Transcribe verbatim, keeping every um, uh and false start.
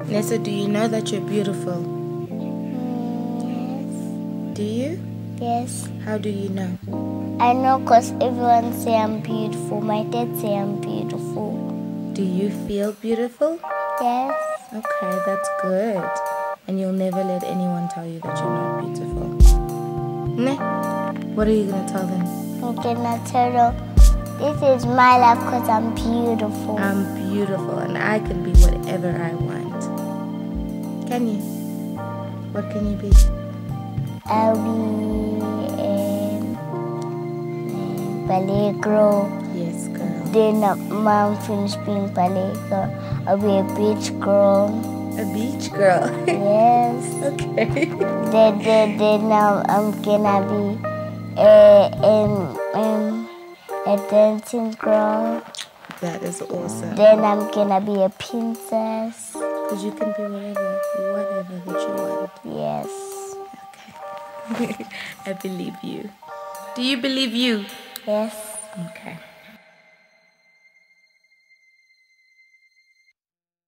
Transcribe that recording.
Nessa, do you know that you're beautiful? Mm, Do you? yes. How do you know? I know because everyone say I'm beautiful. My dad say I'm beautiful. Do you feel beautiful? Yes. Okay, that's good. And you'll never let anyone tell you that you're not beautiful. Ne? What are you going to tell them? I'm gonna tell them this is my life because I'm beautiful. I'm beautiful and I can be whatever I want. Can you? What can you be? I'll be a ballet girl. Yes, girl. Then uh, mom finished being ballet girl. I'll be a beach girl. A beach girl? Yes. Okay. Then, then, then um, I'm gonna be a, um, um, a dancing girl. That is awesome. Then I'm gonna be a princess. Because you can be whatever, whatever that you want. Yes. Okay. I believe you. Do you believe you? Yes. Okay.